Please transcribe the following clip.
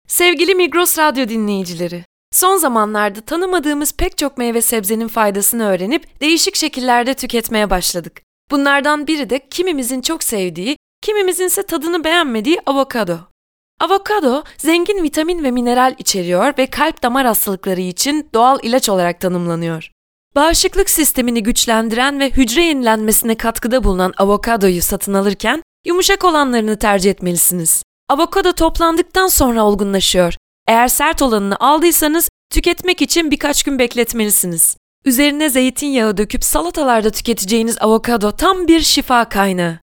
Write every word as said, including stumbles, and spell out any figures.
Sevgili Migros Radyo dinleyicileri, son zamanlarda tanımadığımız pek çok meyve sebzenin faydasını öğrenip değişik şekillerde tüketmeye başladık. Bunlardan biri de kimimizin çok sevdiği, kimimizin ise tadını beğenmediği avokado. Avokado, zengin vitamin ve mineral içeriyor ve kalp damar hastalıkları için doğal ilaç olarak tanımlanıyor. Bağışıklık sistemini güçlendiren ve hücre yenilenmesine katkıda bulunan avokadoyu satın alırken yumuşak olanlarını tercih etmelisiniz. Avokado toplandıktan sonra olgunlaşıyor. Eğer sert olanını aldıysanız tüketmek için birkaç gün bekletmelisiniz. Üzerine zeytinyağı döküp salatalarda tüketeceğiniz avokado tam bir şifa kaynağı.